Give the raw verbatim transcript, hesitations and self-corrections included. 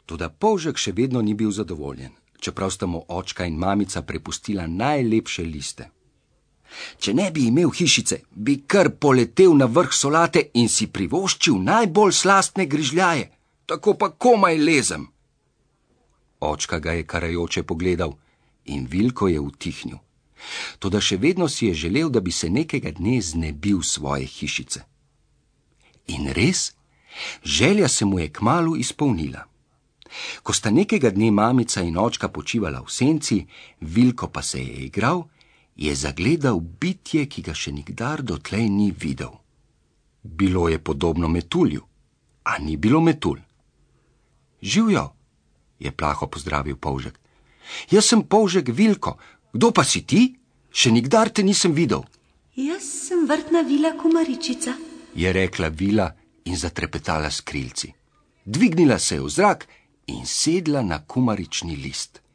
Toda polžek še vedno ni bil zadovoljen, čeprav sta mu očka in mamica prepustila najlepše liste. Če ne bi imel hišice, bi kar poletel na vrh solate in si privoščil najbolj slastne grižljaje, tako pa komaj lezem. Očka ga je karajoče pogledal in Vilko je utihnil. Toda še vedno si je želel, da bi se nekega dne znebil svoje hišice. In res, želja se mu je kmalu izpolnila. Ko sta nekega dne mamica in očka počivala v senci, Vilko pa se je igral, je zagledal bitje, ki ga še nikdar dotlej ni videl. Bilo je podobno metulju, a ni bilo metulj. Živjo, je plaho pozdravil polžek. Jaz sem polžek Vilko, kdo pa si ti? Še nikdar te nisem videl. Jaz sem vrtna vila Kumaričica, je rekla vila in zatrepetala s krilci. Dvignila se je v zrak in sedla na kumarični list.